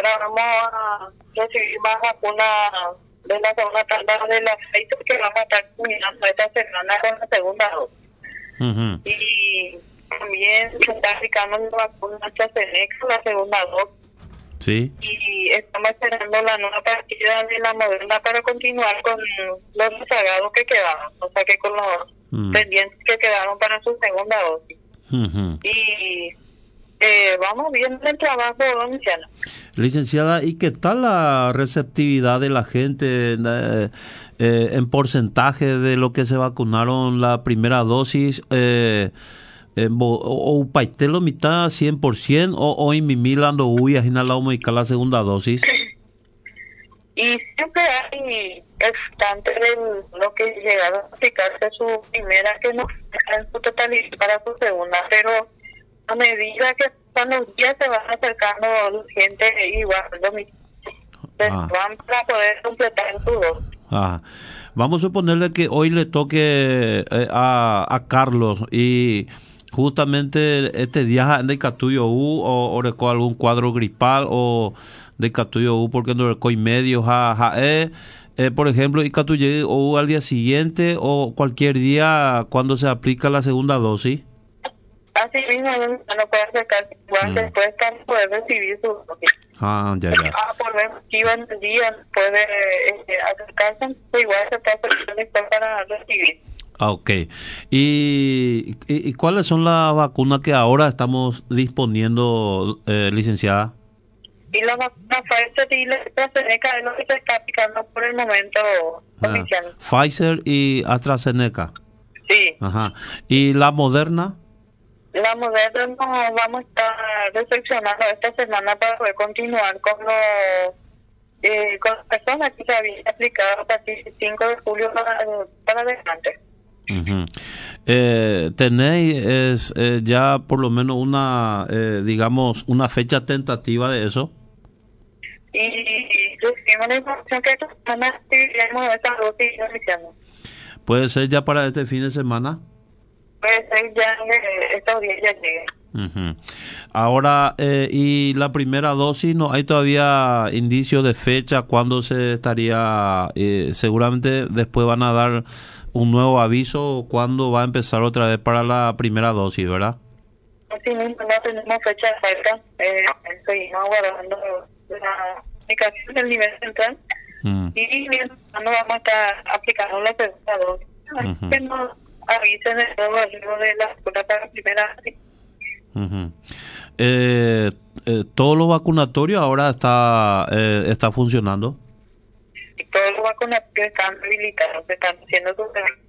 ahora vamos a recibir más vacunas de la segunda tanda de la Pfizer que vamos a estar culminando esta semana con la segunda dosis. Ujú. Y también se está aplicando la vacuna AstraZeneca, la segunda dosis. Sí. Y estamos esperando la nueva partida de la Moderna para continuar con los rezagados que quedaron, o sea que con los pendientes que quedaron para su segunda dosis. Ujú. Y vamos viendo el trabajo, Luciana. Licenciada, ¿y qué tal la receptividad de la gente en porcentaje de lo que se vacunaron la primera dosis? ¿O paitelo mitad 100% o en mimilando huyas en la segunda dosis? Y siempre hay estantes de lo que llegaron a aplicarse su primera que no en su totalidad para su segunda, pero a medida que pasan los días se van acercando gente igual, van para poder completar su dosis. Vamos a suponerle que hoy le toque a Carlos y justamente este día de Catuyo U o recó algún cuadro gripal o de Catuyo U porque no recó y medio por ejemplo y Catuyo U al día siguiente o cualquier día cuando se aplica la segunda dosis. Así mismo no puede acercarse igual después de poder recibir su dosis. Por ver si iba en el día puede acercarse, igual se puede acercar después para recibir. Ok. ¿Y cuáles son las vacunas que ahora estamos disponiendo, licenciada? Y la vacuna Pfizer y la AstraZeneca es lo que se está aplicando por el momento oficial. Pfizer y AstraZeneca. Sí. Ajá. ¿Y la Moderna? La Moderna no vamos a estar recepcionando esta semana para poder continuar con las personas que se habían aplicado a partir del 5 de julio para adelante. Uh-huh. ¿Tenéis ya por lo menos una, digamos, una fecha tentativa de eso? Y recibimos la información que esta semana recibiremos esa dosis iniciando. ¿Puede ser ya para este fin de semana? Puede ser ya estos días ya lleguen. Uh-huh. Ahora, ¿y la primera dosis no hay todavía indicios de fecha cuándo se estaría? Seguramente después van a dar un nuevo aviso cuándo va a empezar otra vez para la primera dosis, ¿verdad? Sí, no tenemos fecha exacta. Seguimos aguardando la comunicación del nivel central y mientras no vamos a estar aplicando la segunda dosis. Así que nos avisen de nuevo arriba de la vacuna para la primera dosis. ¿Todo lo vacunatorio ahora está funcionando? Y todos los vacunatorios están habilitados, están haciendo su trabajo.